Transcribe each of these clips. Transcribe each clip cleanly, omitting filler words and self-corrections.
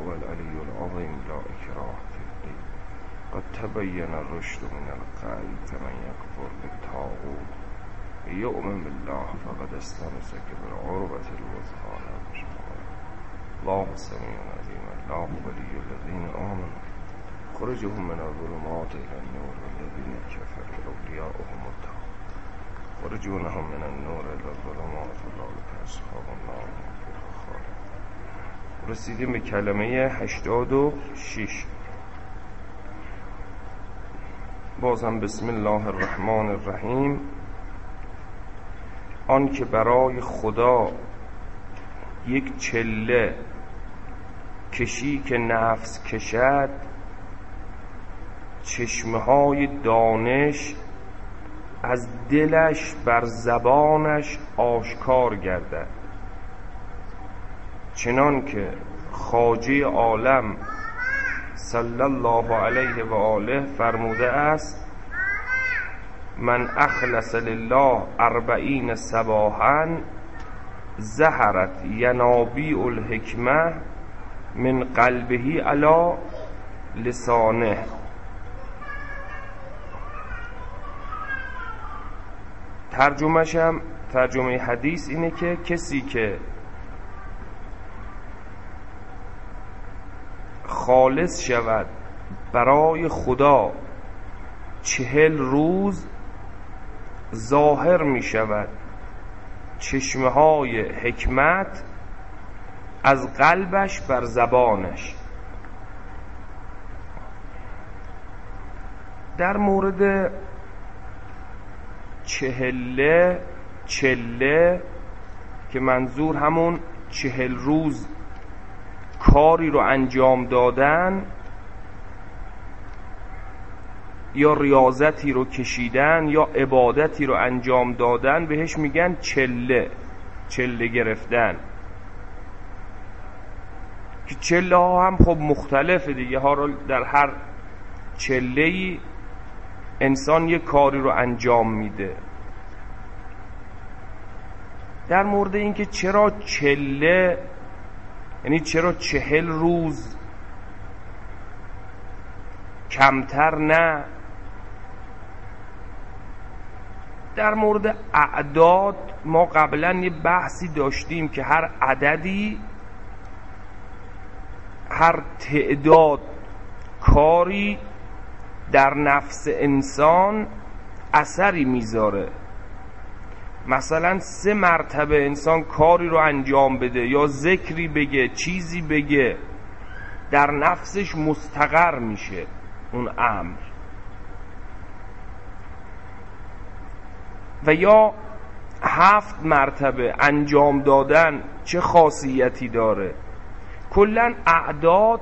هو العلی العظیم لا اکراه فی الدین قد تبین الرشد من الغی فمن یکفر بالطاغوت یؤمن بالله فقد استمسک بالعروة الوثقی لا انفصام له. الله سمیع علیم الله ولی الذین آمنوا خرجهم من الظلمات الى النور والذین کفروا اولیاؤهم الطاغوت خرجونهم من النور الى الظلمات اولئک اصحاب النار هم فیها خالدون. رسیدیم به کلمه 86. بازم بسم الله الرحمن الرحیم. آن که برای خدا یک چله کشی که نفس کشد چشمه های دانش از دلش بر زبانش آشکار گردد، چنان که خواجه عالم صلی الله علیه و آله فرموده است: من اخلص لله 40 صباحا ظهرت ینابیع الحکمه من قلبه علی لسانه. ترجمه حدیث اینه که کسی که خالص شود برای خدا 40 روز ظاهر می شود چشمه های حکمت از قلبش بر زبانش. در مورد چله که منظور همون 40 روز کاری رو انجام دادن یا ریاضتی رو کشیدن یا عبادتی رو انجام دادن بهش میگن چله گرفتن. که چله ها هم خب مختلفه دیگه، ها رو در هر چله‌ای انسان یک کاری رو انجام میده. در مورد اینکه چرا چله، یعنی چرا 40 روز کمتر نه، در مورد اعداد ما قبلا یه بحثی داشتیم که هر عددی، هر تعداد کاری در نفس انسان اثری میذاره. مثلا 3 مرتبه انسان کاری رو انجام بده یا ذکری بگه، چیزی بگه، در نفسش مستقر میشه اون امر. و یا 7 مرتبه انجام دادن چه خاصیتی داره. کلن اعداد،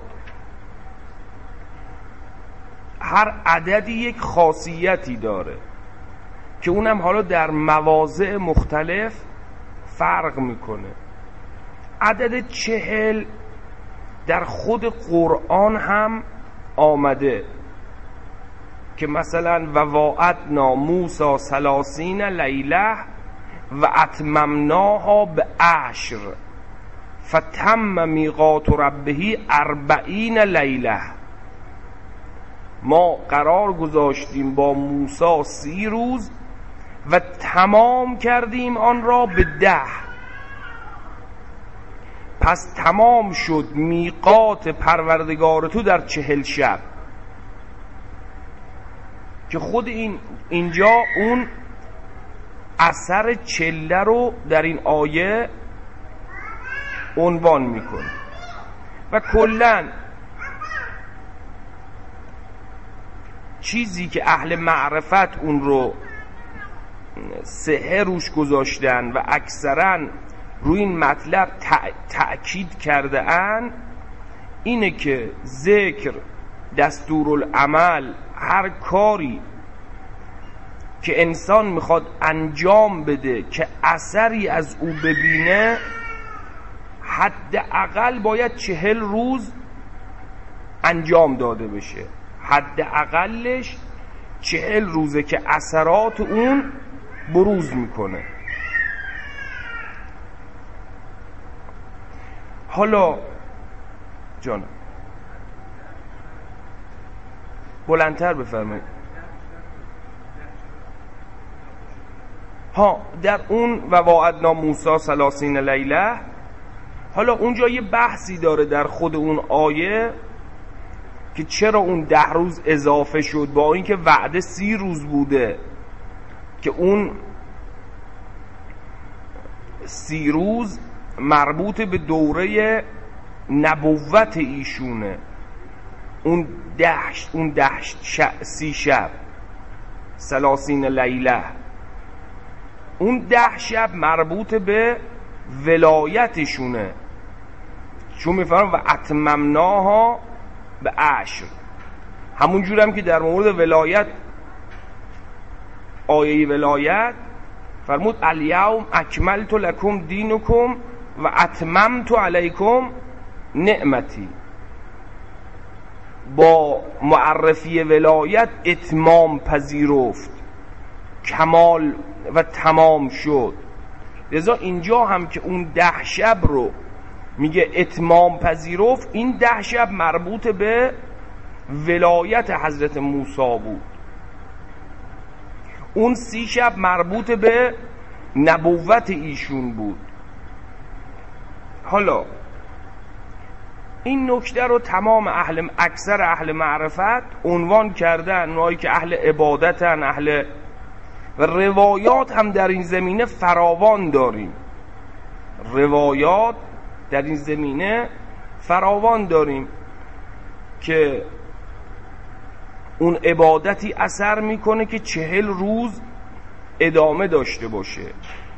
هر عددی یک خاصیتی داره که اونم حالا در مواضع مختلف فرق میکنه. عدد 40 در خود قرآن هم آمده که مثلا وواعدنا موسی 30 لیله و اتممناها ب10 فتم میقات ربه 40 لیله. ما قرار گذاشتیم با موسی 30 روز و تمام کردیم آن را به 10. پس تمام شد میقات پروردگار تو در 40 شب. که خود اینجا اون اثر چله رو در این آیه عنوان میکنه. و کلن چیزی که اهل معرفت اون رو سحر روش گذاشتن و اکثرا روی این مطلب تأکید کرده ان، اینه که ذکر، دستورالعمل، هر کاری که انسان میخواد انجام بده که اثری از او ببینه، حداقل باید 40 روز انجام داده بشه. حداقلش 40 روزه که اثرات اون بروز میکنه. حالا جانم بلندتر بفرمایید. ها در اون و وعدنا موسی 30 لیله، حالا اونجا یه بحثی داره در خود اون آیه که چرا اون 10 روز اضافه شد با اینکه وعده 30 روز بوده، که اون 30 روز مربوط به دوره نبوت ایشونه. اون 30 شب 30 لیله، اون 10 شب مربوط به ولایتشونه، چون میفرمان و اتممناها به 10. همون جور هم که در مورد ولایت آیه ولایت فرمود الیوم اکملت لکم دینکم و اتممت علیکم نعمتی. با معرفی ولایت اتمام پذیرفت، کمال و تمام شد. لذا اینجا هم که اون 10 شب رو میگه اتمام پذیرفت، این 10 شب مربوط به ولایت حضرت موسی بود، اون 30 شب مربوط به نبوت ایشون بود. حالا این نکته رو تمام اکثر اهل معرفت عنوان کردن، اونایی که اهل عبادتن، و روایات هم در این زمینه فراوان داریم. روایات در این زمینه فراوان داریم که اون عبادتی اثر میکنه که 40 روز ادامه داشته باشه.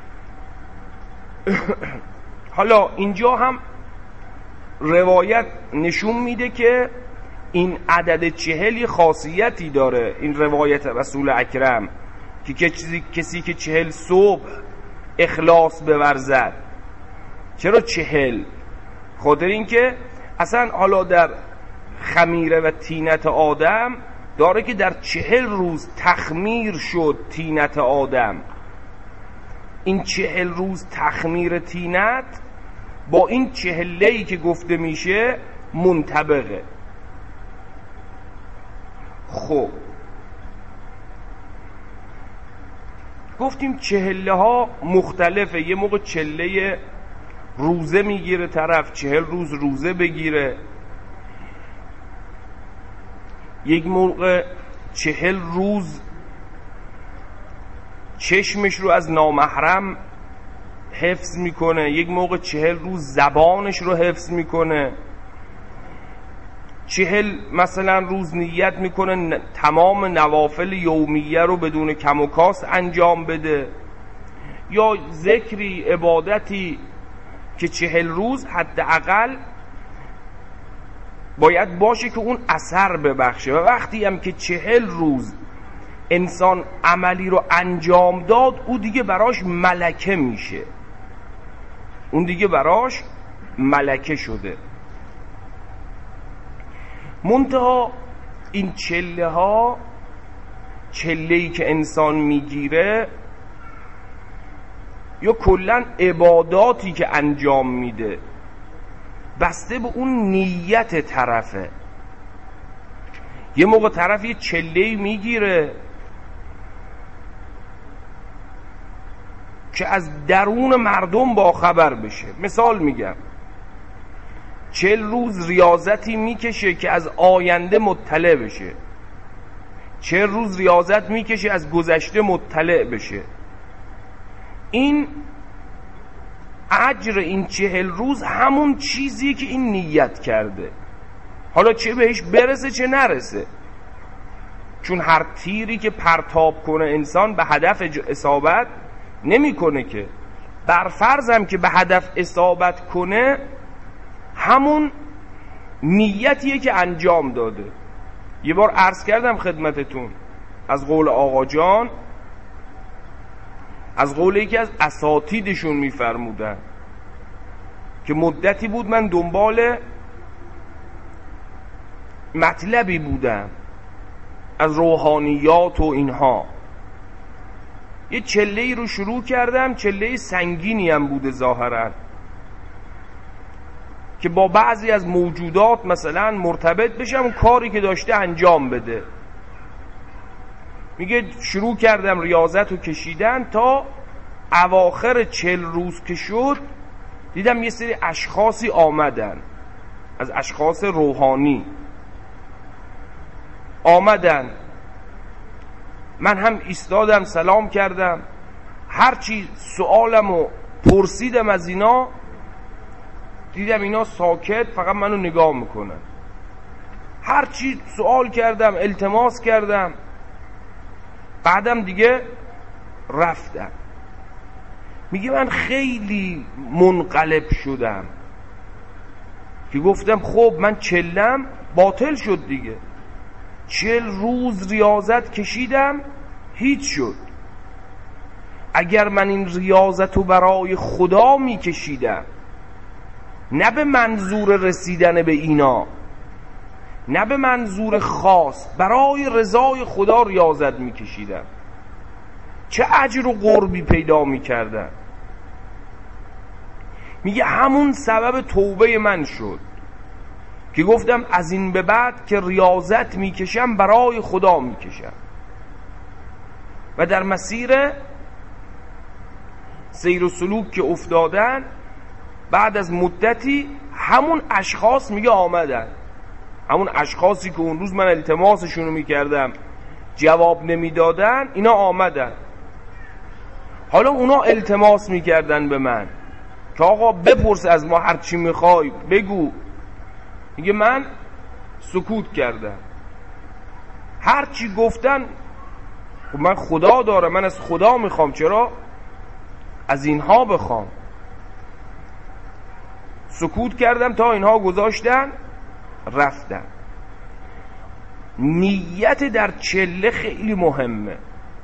حالا اینجا هم روایت نشون میده که این عدد 40 خاصیتی داره. این روایت رسول اکرم که کسی که 40 صبح اخلاص بورزد. چرا 40؟ خاطر این که اصلا حالا در خمیره و طینت آدم داره که در 40 روز تخمیر شد طینت آدم. این 40 روز تخمیر طینت با این 40 که گفته میشه منطبقه. خب گفتیم 40 ها مختلفه. یه موقع 40 روزه میگیره طرف، 40 روز روزه بگیره. یک موقع 40 روز چشمش رو از نامحرم حفظ میکنه، یک موقع 40 روز زبانش رو حفظ میکنه، 40 مثلا روز نیت میکنه تمام نوافل یومیه رو بدون کم و کاست انجام بده، یا ذکری عبادتی که 40 روز حداقل باید باشه که اون اثر ببخشه. و وقتی هم که 40 روز انسان عملی رو انجام داد، او دیگه براش ملکه میشه، اون دیگه براش ملکه شده. منتها این چله‌ای که انسان میگیره یا کلن عباداتی که انجام میده بسته به اون نیت طرفه. یه موقع طرف یه چله‌ای میگیره که از درون مردم با خبر بشه. مثال میگم 40 روز ریاضتی میکشه که از آینده مطلع بشه، 40 روز ریاضت میکشه از گذشته مطلع بشه. این اجر این 40 روز همون چیزیه که این نیت کرده، حالا چه بهش برسه چه نرسه. چون هر تیری که پرتاب کنه انسان به هدف اصابت نمیکنه که. بر فرضم که به هدف اصابت کنه، همون نیتیه که انجام داده. یه بار عرض کردم خدمتتون از قول آقا جان، از قول یکی از اساتیدشون میفرمودن که مدتی بود من دنبال مطلبی بودم از روحانیات و اینها. یه چله‌ای رو شروع کردم، چله سنگینی هم بوده ظاهرا. که با بعضی از موجودات مثلا مرتبط بشم و کاری که داشته انجام بده. میگه شروع کردم ریاضت رو کشیدن تا اواخر 40 روز که شد دیدم یه سری اشخاصی آمدن، از اشخاص روحانی آمدن. من هم ایستادم سلام کردم، هرچی سوالم رو پرسیدم از اینا دیدم اینا ساکت فقط منو نگاه میکنن. هرچی سوال کردم التماس کردم، بعدم دیگه رفتم. میگه من خیلی منقلب شدم که گفتم خب من چلم باطل شد دیگه. 40 روز ریاضت کشیدم هیچ شد. اگر من این ریاضت رو برای خدا میکشیدم، نه به منظور رسیدن به اینا، نه به منظور خاص، برای رضای خدا ریاضت میکشیدم، چه اجر و قربی پیدا میکردم. میگه همون سبب توبه من شد که گفتم از این به بعد که ریاضت میکشم برای خدا میکشم. و در مسیر سیر و سلوک که افتادن، بعد از مدتی همون اشخاص میگه آمدن، همون اشخاصی که اون روز من التماسشونو میکردم جواب نمیدادن، اینا آمدن. حالا اونا التماس میکردن به من که آقا بپرس از ما هر چی میخوای بگو. میگه من سکوت کردم. هر چی گفتن خب من خدا دارم، من از خدا میخوام، چرا از اینها بخوام؟ سکوت کردم تا اینها گذاشتن رفتن. نیت در چله خیلی مهمه.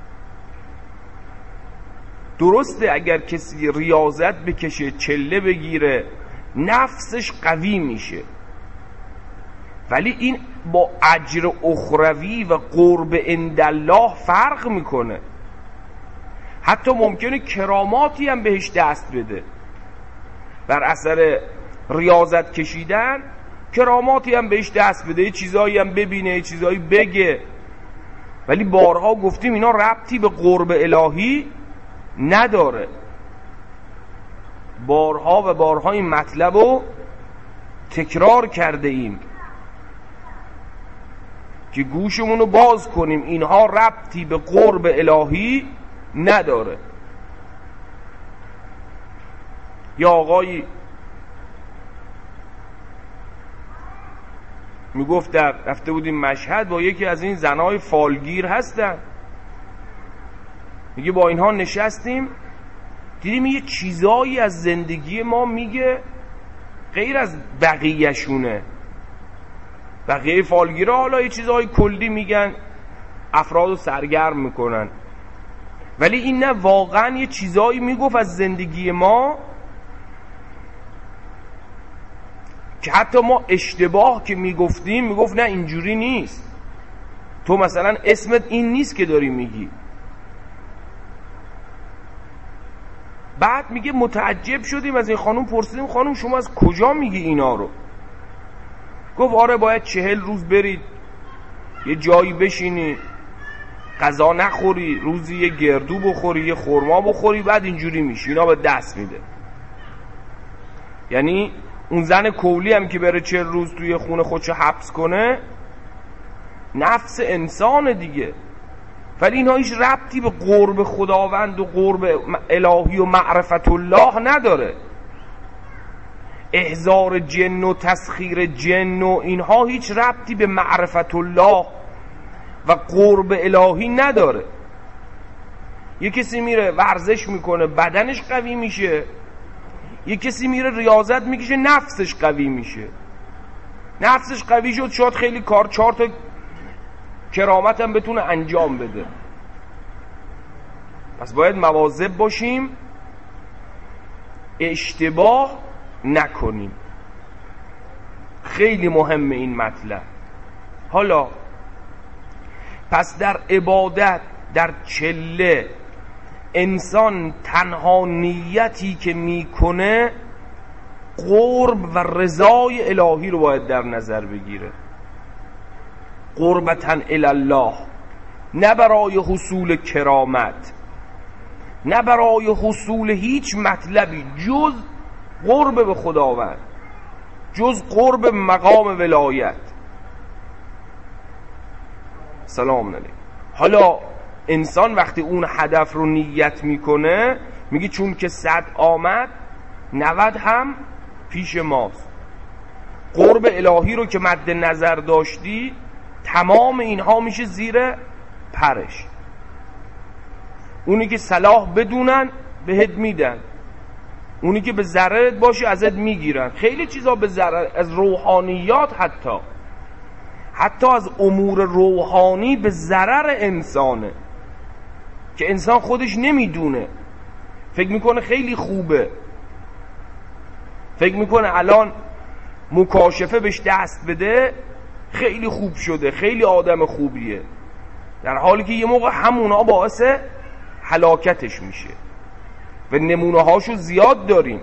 درسته اگر کسی ریاضت بکشه چله بگیره نفسش قوی میشه، ولی این با اجر اخروی و قرب عندالله فرق میکنه. حتی ممکنه کراماتی هم بهش دست بده بر اثر ریاضت کشیدن، کراماتی هم بهش دست بده، چیزایی هم ببینه، چیزایی بگه. ولی بارها گفتیم اینا ربطی به قرب الهی نداره. بارها و بارها این مطلب رو تکرار کرده ایم که گوشمون رو باز کنیم، اینها ربطی به قرب الهی نداره. یا آقایی میگفت رفته بودیم مشهد با یکی از این زنای فالگیر هستن، میگه با اینها نشستیم دیدیم یه چیزایی از زندگی ما میگه غیر از بقیه‌شونه. بقیه فالگیرها حالا یه چیزای کلی میگن، افرادو سرگرم میکنن، ولی این نه، واقعا یه چیزایی میگفت از زندگی ما که حتی ما اشتباه که میگفتیم میگفت نه اینجوری نیست، تو مثلا اسمت این نیست که داری میگی. بعد میگه متعجب شدیم از این خانوم، پرسیدیم خانوم شما از کجا میگی اینا رو؟ گفت آره باید 40 روز برید یه جایی بشینی، غذا نخوری، روزی یه گردو بخوری، یه خرما بخوری، بعد اینجوری میشی. اینا به دست میده. یعنی اون زن کولی هم که بره 40 روز توی خونه خودشو حبس کنه، نفس انسان دیگه، ولی اینها هیچ ربطی به قرب خداوند و قرب الهی و معرفت الله نداره. احضار جن و تسخیر جن و اینها هیچ ربطی به معرفت الله و قرب الهی نداره. یه کسی میره ورزش میکنه بدنش قوی میشه، یه کسی میره ریاضت میکشه نفسش قوی میشه. نفسش قوی شد شاید خیلی کار 4 تا کرامت هم بتونه انجام بده. پس باید مواظب باشیم اشتباه نکنیم. خیلی مهمه این مطلب. حالا پس در عبادت، در چله، انسان تنها نیتی که میکنه قرب و رضای الهی رو باید در نظر بگیره. قربتن الله، نه برای حصول کرامت، نه برای حصول هیچ مطلبی جز قرب به خداوند، جز قرب مقام ولایت. سلام علیکم. حالا انسان وقتی اون هدف رو نیت میکنه میگه چون که 100 آمد 90 هم پیش ماست. قرب الهی رو که مد نظر داشتی تمام اینها میشه زیر پرش. اونی که صلاح بدونن بهت میدن، اونی که به ضررت باشه ازت میگیرن. خیلی چیزا به ضرر، از روحانیات حتی از امور روحانی به ضرر انسانه که انسان خودش نمیدونه. فکر میکنه خیلی خوبه، فکر میکنه الان مکاشفه بهش دست بده خیلی خوب شده، خیلی آدم خوبیه، در حالی که یه موقع همونا باعث هلاکتش میشه. و نمونه هاشو زیاد داریم.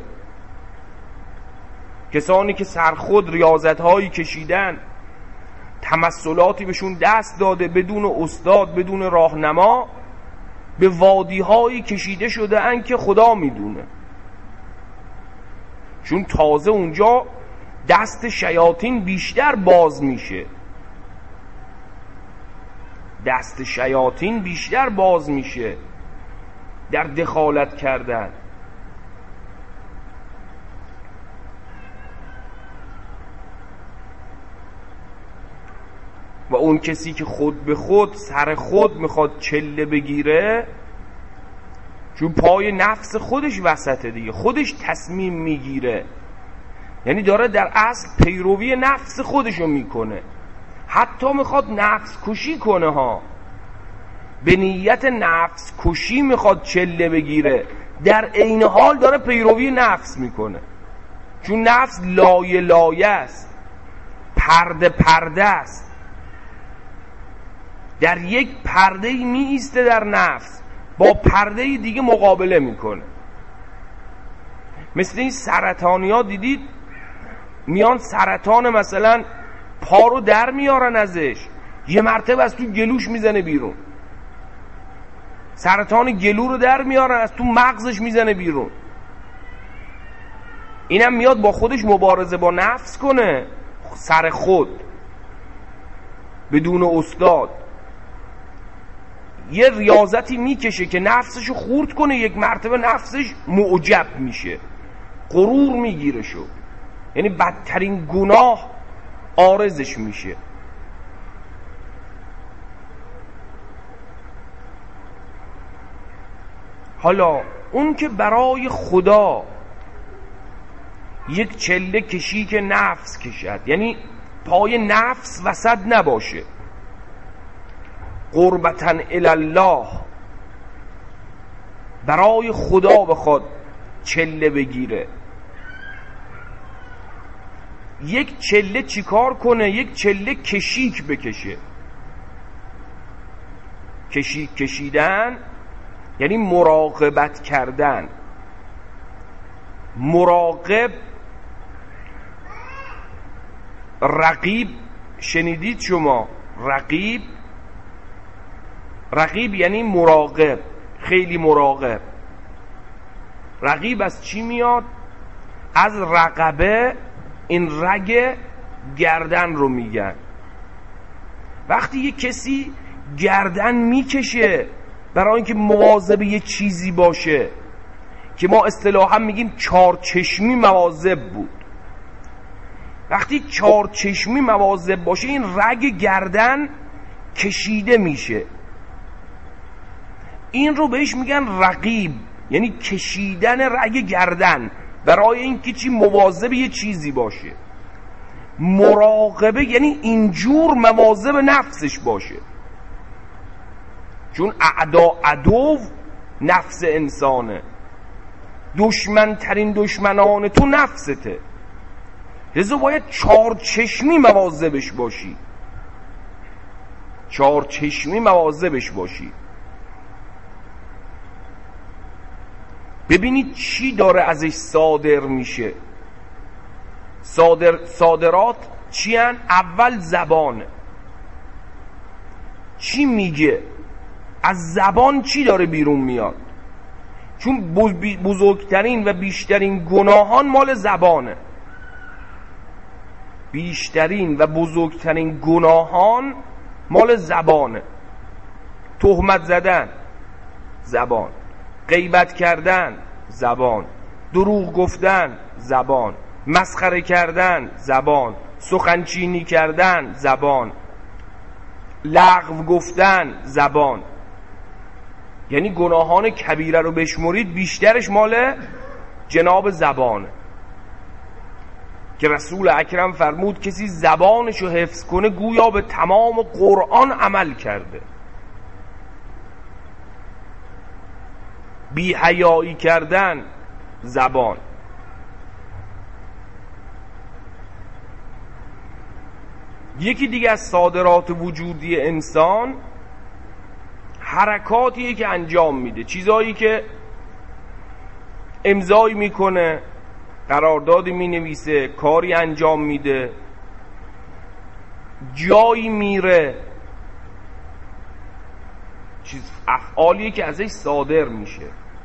کسانی که سرخود ریاضت هایی کشیدن، تمثلاتی بهشون دست داده بدون استاد، بدون راهنما، به وادی هایی کشیده شده ان که خدا میدونه. چون تازه اونجا دست شیاطین بیشتر باز میشه، دست شیاطین بیشتر باز میشه در دخالت کردن. و اون کسی که خود به خود سر خود میخواد چله بگیره، چون پای نفس خودش وسطه دیگه، خودش تصمیم میگیره، یعنی داره در اصل پیروی نفس خودشو میکنه. حتی میخواد نفس کشی کنه ها، به نیت نفس کشی میخواد چله بگیره، در عین حال داره پیروی نفس میکنه. چون نفس لایه لایه است، پرده پرده است. در یک پرده می ایسته در نفس، با پرده دیگه مقابله میکنه. مثل این سرطانی ها دیدید میان سرطان مثلا پا رو در میارن ازش، یه مرتبه از تو گلوش میزنه بیرون. سرطان گلو رو در میارن از تو مغزش میزنه بیرون. اینم میاد با خودش مبارزه با نفس کنه، سر خود بدون استاد. یه ریاضتی میکشه که نفسشو خورد کنه، یک مرتبه نفسش معجب میشه، غرور میگیره شو، یعنی بدترین گناه عارضش میشه. حالا اون که برای خدا یک چله کشی که نفس کشد، یعنی پای نفس وسط نباشه، قربتن الله، برای خدا بخواد چله بگیره. یک چله چیکار کنه؟ یک چله کشیک بکشه. کشیک کشیدن یعنی مراقبت کردن. مراقب، رقیب شنیدید شما؟ رقیب یعنی مراقب، خیلی مراقب. رقیب از چی میاد؟ از رقبه، این رگ گردن رو میگن. وقتی یک کسی گردن میکشه برای اینکه مواظب یه چیزی باشه، که ما اصطلاحا میگیم چارچشمی مواظب بود. وقتی چارچشمی مواظب باشه این رگ گردن کشیده میشه. این رو بهش میگن رقیب، یعنی کشیدن رگ گردن برای اینکه چی؟ مواظب یه چیزی باشه. مراقبه یعنی اینجور مواظب نفسش باشه، چون عدو نفس انسانه، دشمن ترین دشمنان تو نفسته، لذا باید چارچشمی مواظبش باشی، چارچشمی مواظبش باشی. ببینید چی داره ازش صادر میشه. صادرات چی هن؟ اول زبانه. چی میگه؟ از زبان چی داره بیرون میاد؟ چون بزرگترین و بیشترین گناهان مال زبانه. بیشترین و بزرگترین گناهان مال زبانه. تهمت زدن زبان، غیبت کردن زبان، دروغ گفتن زبان، مسخره کردن زبان، سخنچینی کردن زبان، لغو گفتن زبان. یعنی گناهان کبیره رو بشمرید بیشترش مال جناب زبانه که رسول اکرم فرمود کسی زبانشو حفظ کنه گویا به تمام قرآن عمل کرده. بی حیایی کردن زبان. یکی دیگه از صادرات وجودی انسان حرکاتیه که انجام میده، چیزایی که امضایی میکنه، قراردادی مینویسه، کاری انجام میده، جایی میره، افعالیه که ازش صادر میشه.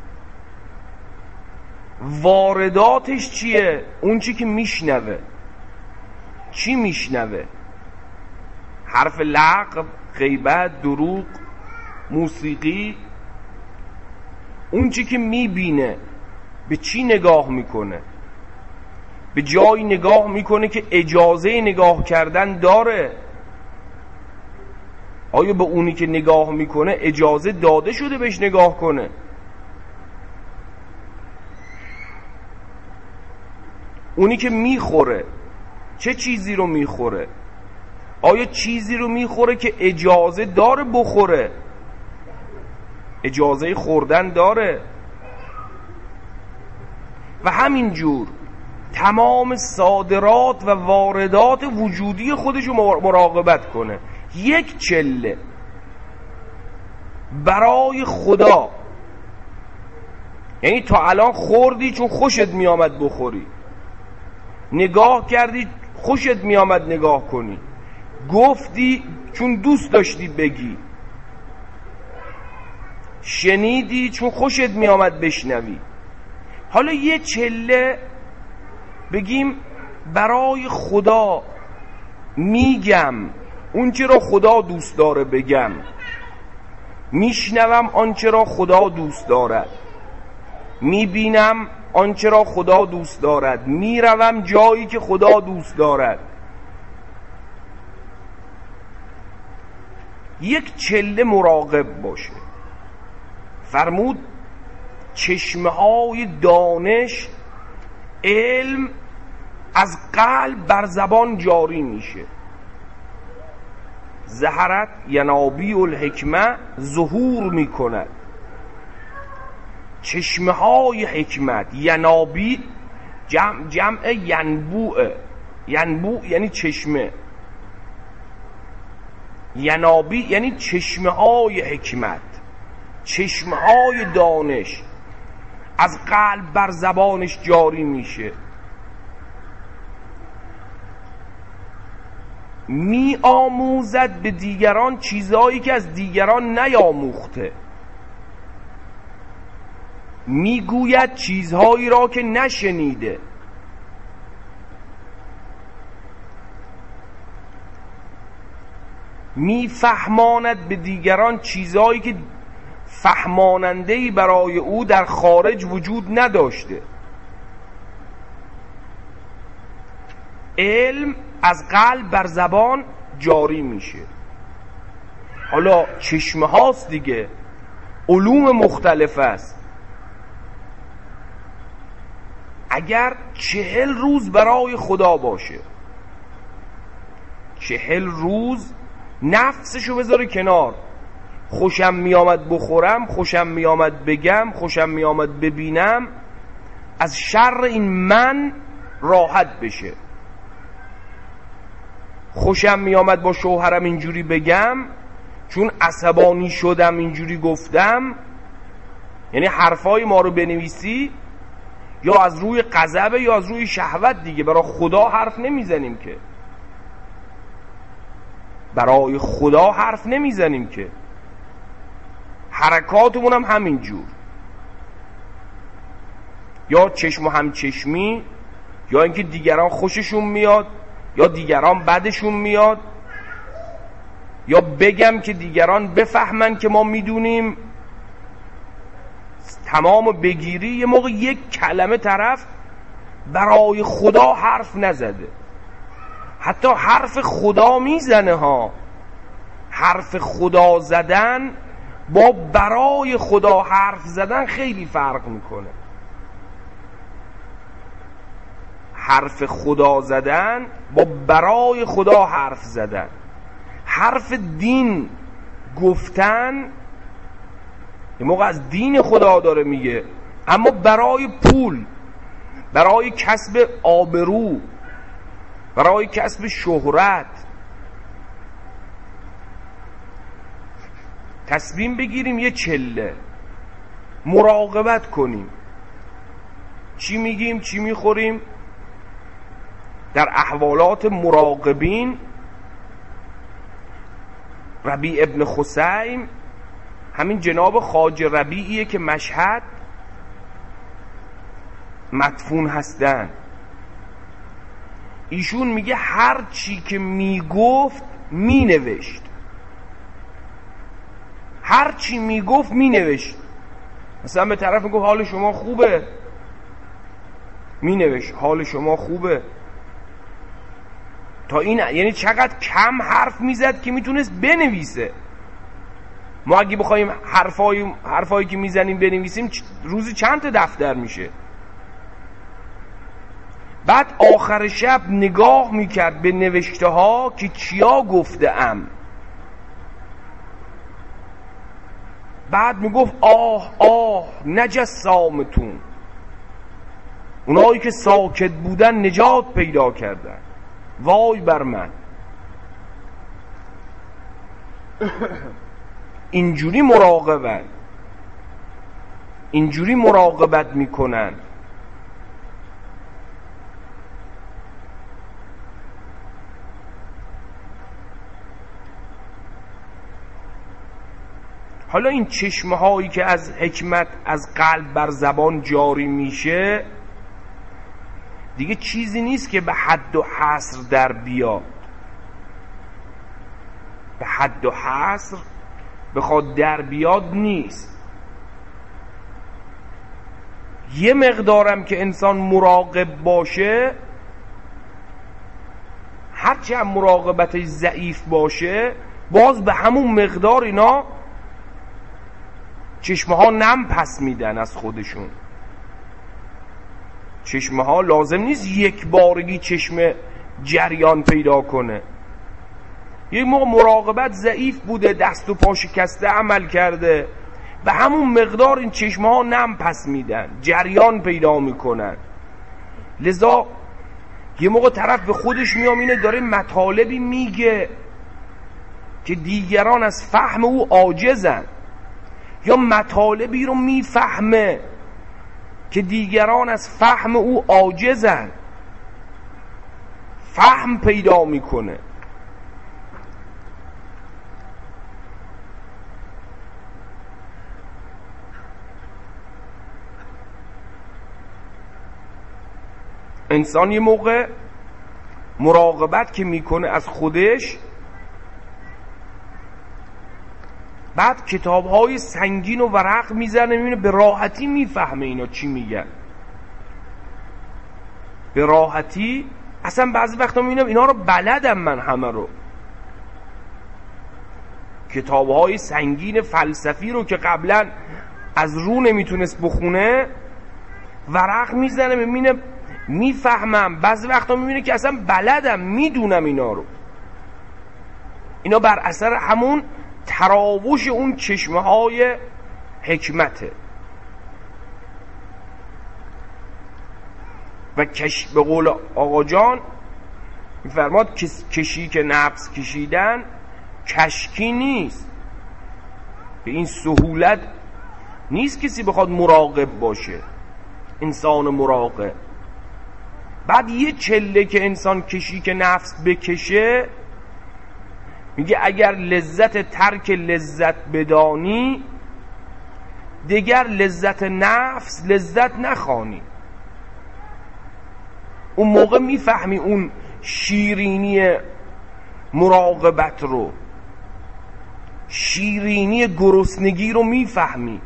وارداتش چیه؟ اون چی که میشنوه. چی میشنوه؟ حرف لغو، غیبت، دروغ، موسیقی. اون چی که میبینه. به چی نگاه میکنه؟ به جایی نگاه میکنه که اجازه نگاه کردن داره. آیا به اونی که نگاه میکنه اجازه داده شده بهش نگاه کنه؟ اونی که میخوره چه چیزی رو میخوره؟ آیا چیزی رو میخوره که اجازه داره بخوره؟ اجازه خوردن داره؟ و همینجور تمام صادرات و واردات وجودی خودشو مراقبت کنه. یک چله برای خدا، یعنی تا الان خوردی چون خوشت میامد بخوری، نگاه کردی خوشت میامد نگاه کنی، گفتی چون دوست داشتی بگی، شنیدی چون خوشت میامد بشنوی. حالا یه چله بگیم برای خدا میگم اونچه را خدا دوست داره بگم، میشنوم آنچه را خدا دوست دارد، میبینم آنچه را خدا دوست دارد، میروم جایی که خدا دوست دارد. یک چله مراقب باشه. فرمود چشمه های دانش، علم از قلب بر زبان جاری میشه. ظهرت ینابی الحکمه، ظهور میکند. چشمه های حکمت، ینابی جمع ینبوع. ینبوع یعنی چشمه، ینابی یعنی چشمه های حکمت، چشمه های دانش از قلب بر زبانش جاری میشه. می آموزد به دیگران چیزهایی که از دیگران نیاموخته، می گوید چیزهایی را که نشنیده. می فهماند به دیگران چیزهایی که فهماننده‌ای برای او در خارج وجود نداشته. علم از قلب بر زبان جاری میشه. حالا چشمه هاست دیگه، علوم مختلف است. اگر 40 روز برای خدا باشه، 40 روز نفسشو بذاره کنار، خوشم میامد بخورم، خوشم میامد بگم، خوشم میامد ببینم، از شر این من راحت بشه. خوشم میامد با شوهرم اینجوری بگم، چون عصبانی شدم اینجوری گفتم. یعنی حرفای ما رو بنویسی، یا از روی غضب یا از روی شهوت دیگه. برای خدا حرف نمیزنیم که، برای خدا حرف نمیزنیم که، حرکاتمون هم همین جور، یا چشم و همچشمی، یا اینکه دیگران خوششون میاد یا دیگران بدشون میاد، یا بگم که دیگران بفهمن که ما میدونیم. تمام بگیری یه موقع یک کلمه طرف برای خدا حرف نزده، حتی حرف خدا میزنه ها. حرف خدا زدن با برای خدا حرف زدن خیلی فرق میکنه. حرف خدا زدن با برای خدا حرف زدن. حرف دین گفتن یه موقع از دین خدا داره میگه، اما برای پول، برای کسب آبرو، برای کسب شهرت. تصمیم بگیریم یه چله مراقبت کنیم چی میگیم چی میخوریم. در احوالات مراقبین ربیع ابن خثیم، همین جناب خواجه ربیعیه که مشهد مدفون هستن، ایشون میگه هر چی که میگفت مینوشت، هر چی میگفت مینوشت. مثلا به طرف میگفت حال شما خوبه، مینوشت حال شما خوبه. تا این یعنی چقدر کم حرف میزد که میتونست بنویسه. ما اگه بخوایم حرفایی که میزنیم بنویسیم روزی چند تا دفتر میشه. بعد آخر شب نگاه میکرد به نوشته ها که چیا گفته ام، بعد میگفت آه آه نجس سامتون، اونایی که ساکت بودن نجات پیدا کردن، وای بر من. اینجوری مراقبن، اینجوری مراقبت میکنن. حالا این چشمه هایی که از حکمت از قلب بر زبان جاری میشه دیگه چیزی نیست که به حد و حصر در بیاد، به حد و حصر بخواد در بیاد نیست. یه مقدارم که انسان مراقب باشه، هرچی هم مراقبتش ضعیف باشه، باز به همون مقدار اینا چشمه ها نم پس میدن از خودشون. چشمه ها لازم نیست یک بارگی چشمه جریان پیدا کنه. یک موقع مراقبت ضعیف بوده، دست و پا شکسته عمل کرده، به همون مقدار این چشمه ها نم پس میدن، جریان پیدا میکنن. لذا یه موقع طرف به خودش میامینه داره مطالبی میگه که دیگران از فهم او عاجزن، یا مطالبی رو میفهمه که دیگران از فهم او عاجزن، فهم پیدا میکنه. انسان یه موقع مراقبت که میکنه از خودش، بعد کتاب‌های سنگین و ورق میزنه، میبینه به راحتی میفهمه اینا چی میگن، به راحتی. اصلا بعضی وقتا میبینم اینا رو بلدم من همه رو. کتاب‌های سنگین فلسفی رو که قبلا از رو نمیتونست بخونه، ورق میزنه میبینه میفهمم. بعضی وقتا میبینه که اصلا بلدم، میدونم اینا رو. اینا بر اثر همون تراوش اون چشمه های حکمته. و به قول آقا جان میفرماد کشی که نفس کشیدن کشکی نیست. به این سهولت نیست کسی بخواد مراقب باشه. انسان مراقب. بعد یه چله که انسان کشی که نفس بکشه، میگه اگر لذت ترک لذت بدانی، دیگر لذت نفس لذت نخوانی. اون موقع میفهمی اون شیرینی مراقبت رو، شیرینی گرسنگی رو میفهمی،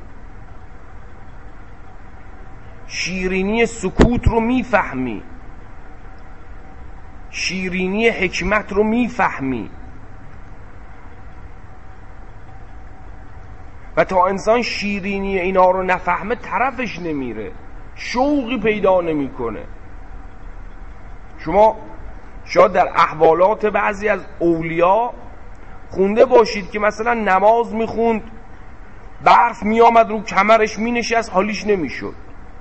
شیرینی سکوت رو میفهمی، شیرینی حکمت رو میفهمی. و تا انسان شیرینی اینا رو نفهمه طرفش نمیره، شوقی پیدا نمیکنه. شما شاید در احوالات بعضی از اولیا خونده باشید که مثلا نماز میخوند، برف میآمد رو کمرش مینشست، حالیش نمیشد.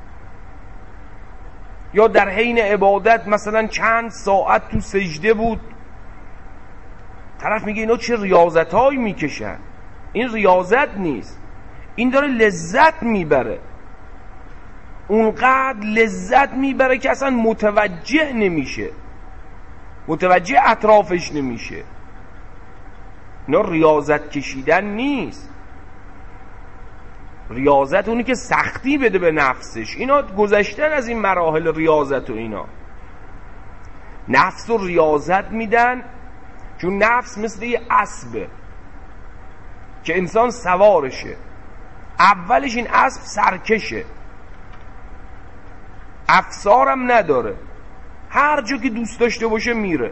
یا در حین عبادت مثلا چند ساعت تو سجده بود، طرف میگه اینا چه ریاضتایی میکشن. این ریاضت نیست، این داره لذت میبره، اونقدر لذت میبره که اصلا متوجه نمیشه، متوجه اطرافش نمیشه. اینا ریاضت کشیدن نیست. ریاضت اونی که سختی بده به نفسش. اینا گذشتن از این مراحل ریاضت و اینا. نفس رو ریاضت میدن، چون نفس مثل یه اسبه که انسان سوارشه. اولش این اسب سرکشه، افسارم نداره، هر جا که دوست داشته باشه میره،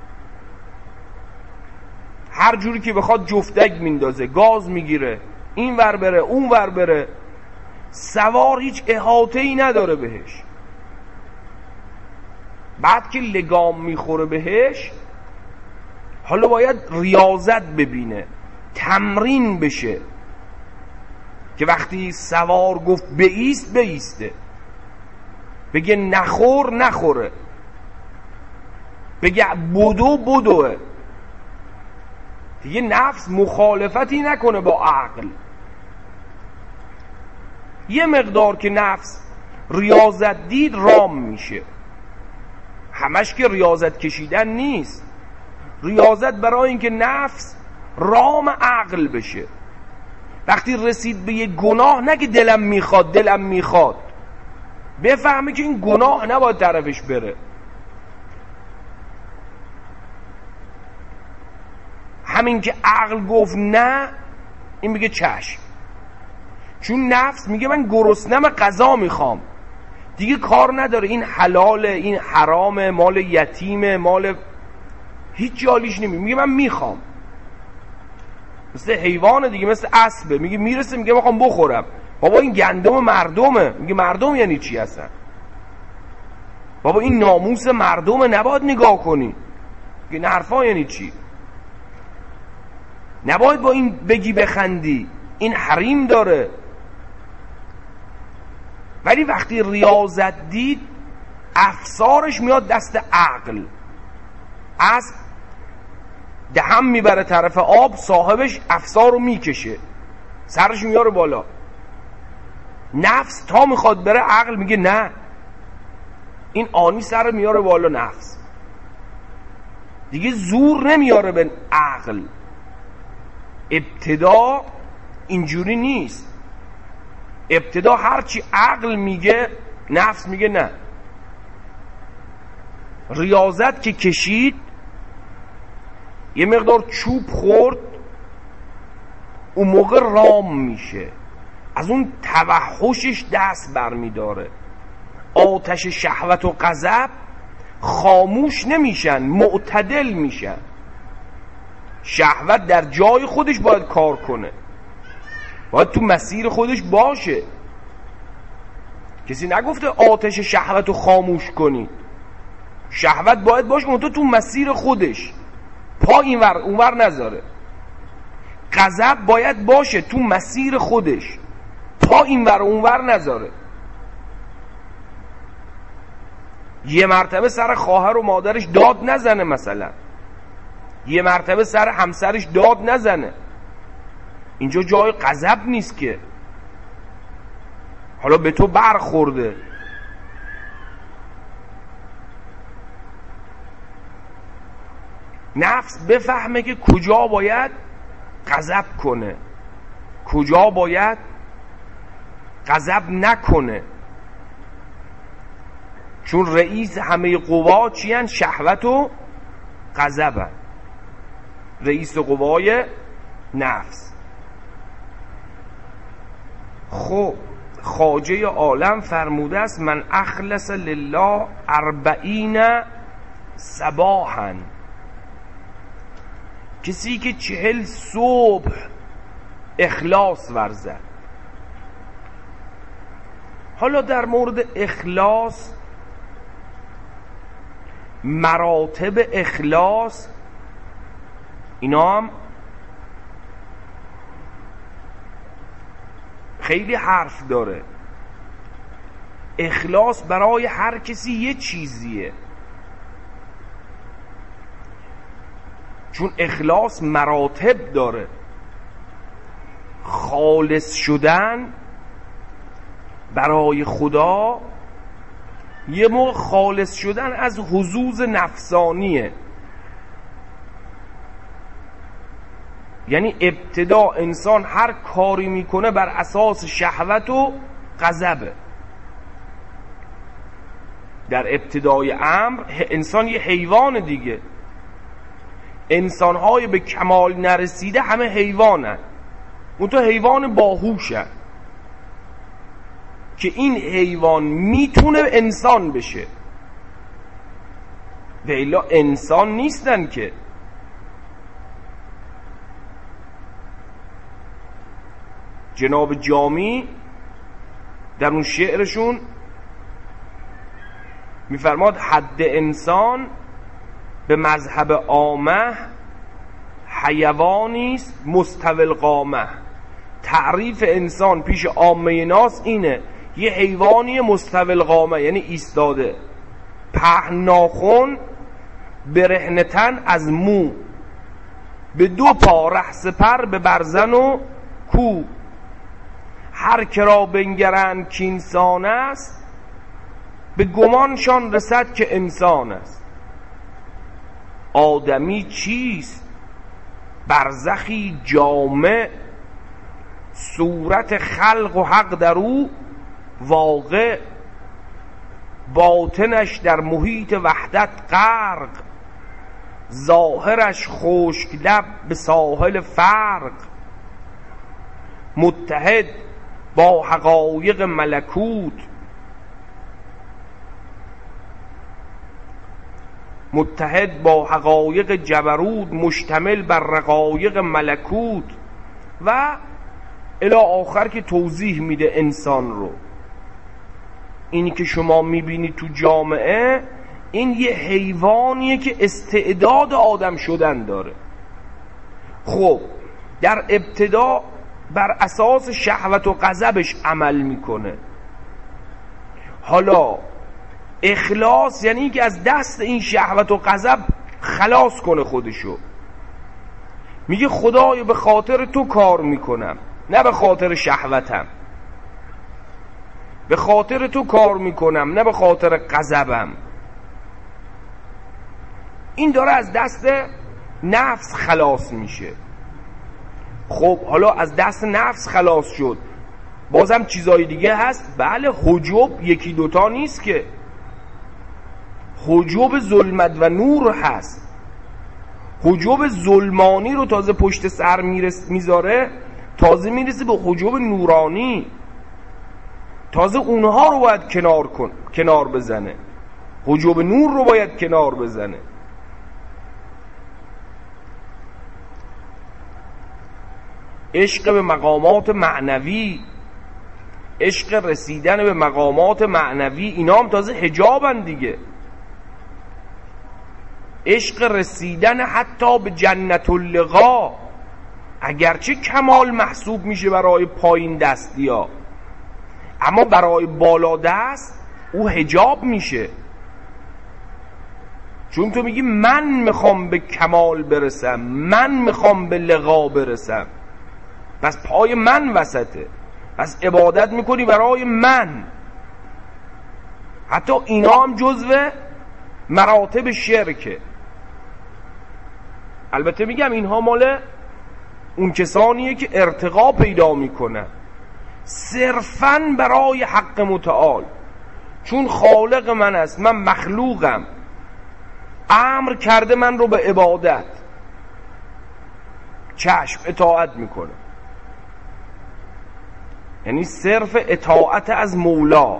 هر جوری که بخواد جفتک میندازه، گاز میگیره، این ور بره اون ور بره. سوار هیچ احاطه‌ای نداره بهش. بعد که لگام میخوره بهش، حالا باید ریاضت ببینه، تمرین بشه که وقتی سوار گفت بایست بایسته، بگه نخور نخوره، بگه بدو بدوه. دیگه نفس مخالفتی نکنه با عقل. یه مقدار که نفس ریاضت دید رام میشه. همش که ریاضت کشیدن نیست، ریاضت برای اینکه نفس رام عقل بشه. وقتی رسید به یه گناه، نگه دلم میخواد، بفهمه که این گناه نباید طرفش بره. همین که عقل گفت نه، این میگه چشم. چون نفس میگه من گرسنم، غذا میخوام، دیگه کار نداره این حلاله این حرامه، مال یتیمه، مال هیچ جالیش نمیگه، میگه من میخوام. مثل حیوانه دیگه، مثل اسبه، میگه میرسه میگه میخوام بخورم. بابا این گندم مردمه. میگه مردم یعنی چی هستن؟ بابا این ناموس مردمه، نباید نگاه کنی. میگه این حرفا یعنی چی؟ نباید با این بگی بخندی، این حریم داره. ولی وقتی ریاضت دید، افسارش میاد دست عقل، اسب دهم میبره طرف آب، صاحبش افسار رو میکشه، سرش میاره بالا. نفس تا میخواد بره، عقل میگه نه، این آنی سر میاره بالا. نفس دیگه زور نمیاره به عقل. ابتدا اینجوری نیست. ابتدا هرچی عقل میگه، نفس میگه نه. ریاضت که کشید، یه مقدار چوب خورد، اون موقع رام میشه، از اون توحشش دست برمیداره. آتش شهوت و غضب خاموش نمیشن، معتدل میشن. شهوت در جای خودش باید کار کنه، باید تو مسیر خودش باشه. کسی نگفته آتش شهوت رو خاموش کنی. شهوت باید باشه، منتها تو مسیر خودش، پا اینور اونور نذاره. غضب باید باشه تو مسیر خودش، پا اینور اونور نذاره. یه مرتبه سر خواهر و مادرش داد نزنه، مثلا یه مرتبه سر همسرش داد نزنه. اینجا جای غضب نیست که. حالا به تو برخورده، نفس بفهمه که کجا باید غضب کنه، کجا باید غضب نکنه. چون رئیس همه قوا چیان؟ شهوت و غضبن. رئیس قوای نفس. خب خواجه عالم فرموده است من اخلص لله 40 صباحا، کسی که 40 صبح اخلاص ورزد. حالا در مورد اخلاص، مراتب اخلاص، اینا هم خیلی حرف داره. اخلاص برای هر کسی یه چیزیه، چون اخلاص مراتب داره. خالص شدن برای خدا یه موقع خالص شدن از حظوظ نفسانیه، یعنی ابتدا انسان هر کاری میکنه بر اساس شهوت و غضبه. در ابتدای امر انسان یه حیوان دیگه. انسانهای به کمال نرسیده همه حیوانن، اون تو حیوان باهوشن که این حیوان میتونه انسان بشه، و الا انسان نیستن که. جناب جامی در اون شعرشون میفرماد حد انسان به مذهب عامه حیوانیست مستوی القامه. تعریف انسان پیش عامه ناس اینه یه حیوانی مستوی القامه، یعنی ایستاده، پهن ناخن، برهنه تن از مو، به 2 پا ره سپر به برزن و کو. هر کرا بنگرند کینسان است، به گمانشان رسد که انسان است. آدمی چیست؟ برزخی جامع، صورت خلق و حق در او واقع. باطنش در محیط وحدت غرق، ظاهرش خشک لب به ساحل فرق. متحد با حقایق ملکوت، متحد با حقایق جبروت، مشتمل بر رقایق ملکوت. و الی آخر که توضیح میده انسان رو. اینی که شما میبینید تو جامعه، این یه حیوانیه که استعداد آدم شدن داره. خب در ابتدا بر اساس شهوت و غضبش عمل میکنه. حالا اخلاص یعنی که از دست این شهوت و غضب خلاص کنه خودشو. میگه خدایا به خاطر تو کار میکنم، نه به خاطر شهوتم. به خاطر تو کار میکنم، نه به خاطر غضبم. این داره از دست نفس خلاص میشه. خب حالا از دست نفس خلاص شد، بازم چیزای دیگه هست. بله حجب 1-2 تا نیست که، حجب ظلمت و نور هست. حجب ظلمانی رو تازه پشت سر میذاره، تازه میرسه به حجب نورانی. تازه اونها رو باید کنار بزنه، حجب نور رو باید کنار بزنه. عشق به مقامات معنوی، عشق رسیدن به مقامات معنوی، اینا هم تازه حجابن دیگه. عشق رسیدن حتی به جنت اللقا، اگرچه کمال محسوب میشه برای پایین دستی ها، اما برای بالا دست او حجاب میشه. چون تو میگی من میخوام به کمال برسم، من میخوام به لقا برسم، پس پای من وسطه، پس عبادت میکنی برای من. حتی اینا هم جزو مراتب شرکه. البته میگم اینها مال اون کسانیه که ارتقا پیدا میکنن صرفاً برای حق متعال، چون خالق من است، من مخلوقم، امر کرده من رو به عبادت، چشم اطاعت میکنه. یعنی صرف اطاعت از مولا.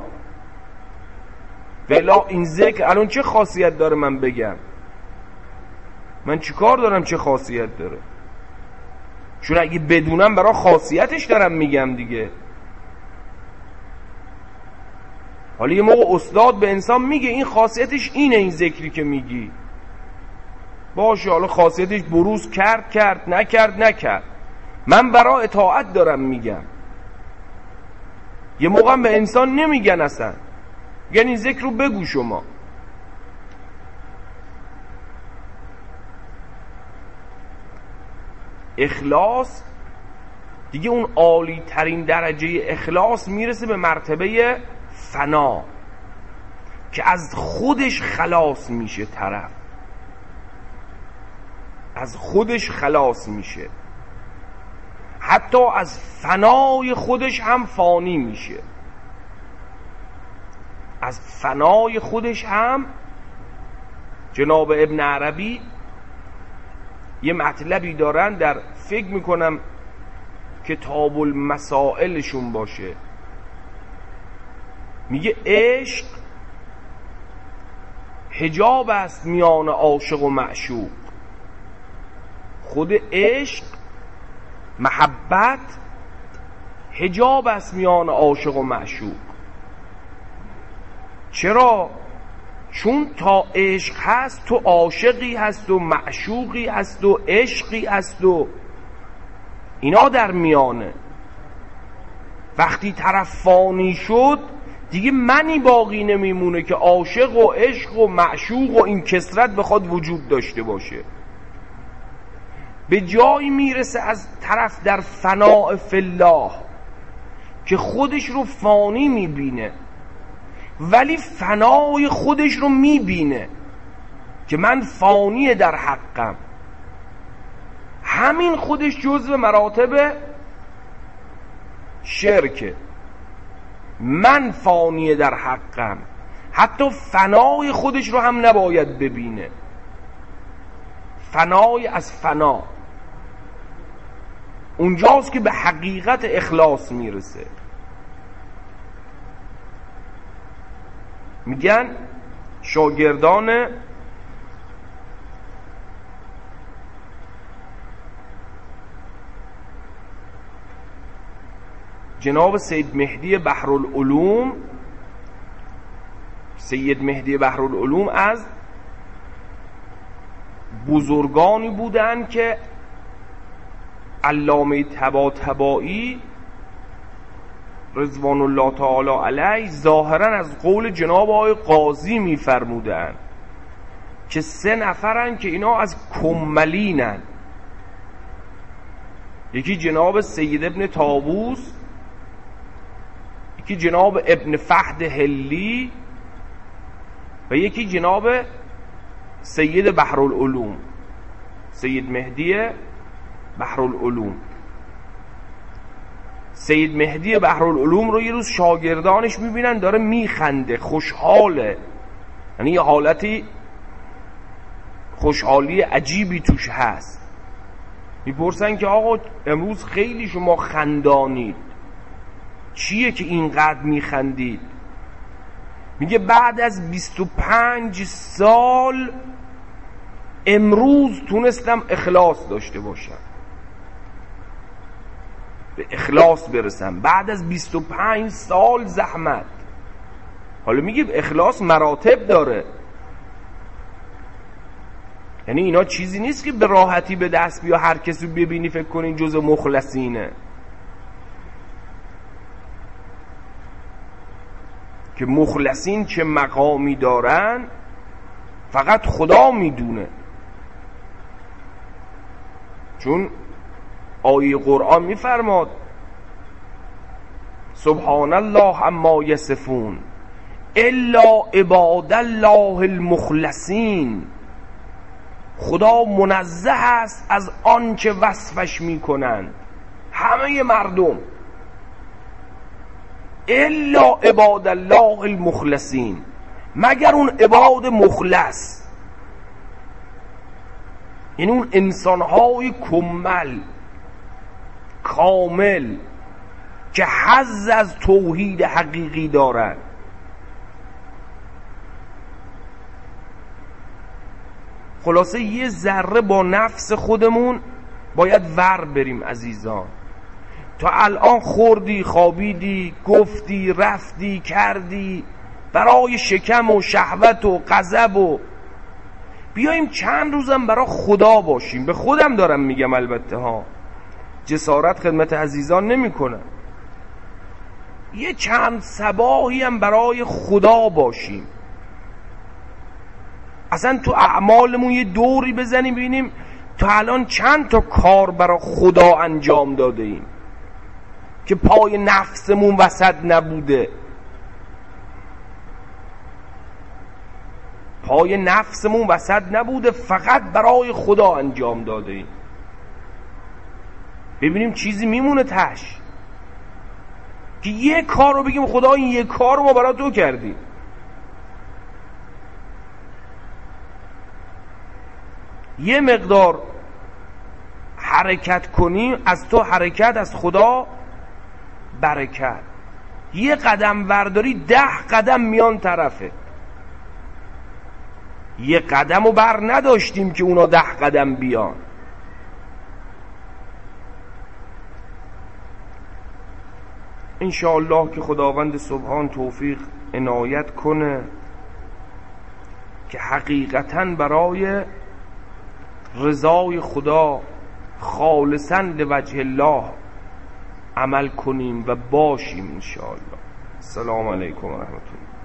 ولا این ذکر الان چه خاصیت داره من بگم؟ من چی کار دارم چه خاصیت داره؟ چون اگه بدونم برای خاصیتش دارم میگم دیگه. حالا یه موقع استاد به انسان میگه این خاصیتش اینه، این ذکری که میگی باشه، حالا خاصیتش بروز کرد نکرد، من برای اطاعت دارم میگم. یه موقع به انسان نمیگن اصلا، یعنی این ذکر رو بگو شما. اخلاص دیگه اون عالی ترین درجه اخلاص میرسه به مرتبه فنا که از خودش خلاص میشه، طرف از خودش خلاص میشه، حتی از فنای خودش هم فانی میشه، از فنای خودش هم. جناب ابن عربی یه مطلبی دارن، در فکر میکنم کتاب المسائلشون باشه، میگه عشق حجاب است میان عاشق و معشوق. خود عشق، محبت، حجاب است میان عاشق و معشوق. چرا؟ چون تا عشق هست تو عاشقی هست و معشوقی هست و عشقی هست و اینا در میانه. وقتی طرف فانی شد دیگه منی باقی نمیمونه که عاشق و عشق و معشوق و این کثرت بخواد وجود داشته باشه. به جایی میرسه از طرف در فناء فی الله که خودش رو فانی میبینه، ولی فنای خودش رو میبینه که من فانی در حقم. همین خودش جزو مراتب شرکه. من فانی در حقم، حتی فنای خودش رو هم نباید ببینه. فنای از فنا اونجاست که به حقیقت اخلاص میرسه. میگن شاگردان جناب سید مهدی بحرالعلوم، سید مهدی بحرالعلوم از بزرگانی بودن که علامه طباطبایی رضوان الله تعالی علیه ظاهرا از قول جناب آقای قاضی میفرمودن که 3 نفرن که اینا از کملینن. یکی جناب سید ابن طاووس، یکی جناب ابن فهد هلی و یکی جناب سید بحرالعلوم، سید مهدی بحرالعلوم. سید مهدی بحرالعلوم رو یه روز شاگردانش میبینن داره میخنده، خوشحاله، یعنی یه حالتی خوشحالی عجیبی توش هست. میپرسن که آقا امروز خیلی شما خندانید، چیه که اینقدر میخندید؟ میگه بعد از 25 سال امروز تونستم اخلاص داشته باشم، به اخلاص برسم بعد از 25 سال زحمت. حالا میگه اخلاص مراتب داره، یعنی اینا چیزی نیست که به راحتی به دست بیا هر کسی ببینی فکر کنین جز مخلصینه، که مخلصین چه مقامی دارن فقط خدا میدونه. چون آیه قرآن میفرماد سبحان الله عما یصفون الا عباد الله المخلصین. خدا منزه است از آنچه وصفش میکنند همه مردم، الا عباد الله المخلصین، مگر اون عباد مخلص، یعنی اون انسانهای کمل کامل که حظ از توحید حقیقی دارن. خلاصه یه ذره با نفس خودمون باید ور بریم عزیزان. تا الان خوردی، خوابیدی، گفتی، رفتی، کردی برای شکم و شهوت و غضب و بیاییم چند روزم برای خدا باشیم. به خودم دارم میگم البته ها، جسارت خدمت عزیزان نمی کنم. یه چند صباحی هم برای خدا باشیم. اصلا تو اعمالمون یه دوری بزنیم ببینیم تا الان چند تا کار برای خدا انجام داده ایم که پای نفسمون وسط نبوده. پای نفسمون وسط نبوده، فقط برای خدا انجام داده ایم. ببینیم چیزی میمونه تش که یه کار رو بگیم خدا این یه کار رو ما برای تو کردیم. یه مقدار حرکت کنیم، از تو حرکت، از خدا برکت. یه قدم ورداری 10 قدم میان طرفه. یه قدم رو بر نداشتیم که اونا 10 قدم بیان. انشاءالله که خداوند سبحان توفیق عنایت کنه که حقیقتاً برای رضای خدا خالصاً لوجه الله عمل کنیم و باشیم انشاءالله. السلام علیکم و رحمت الله.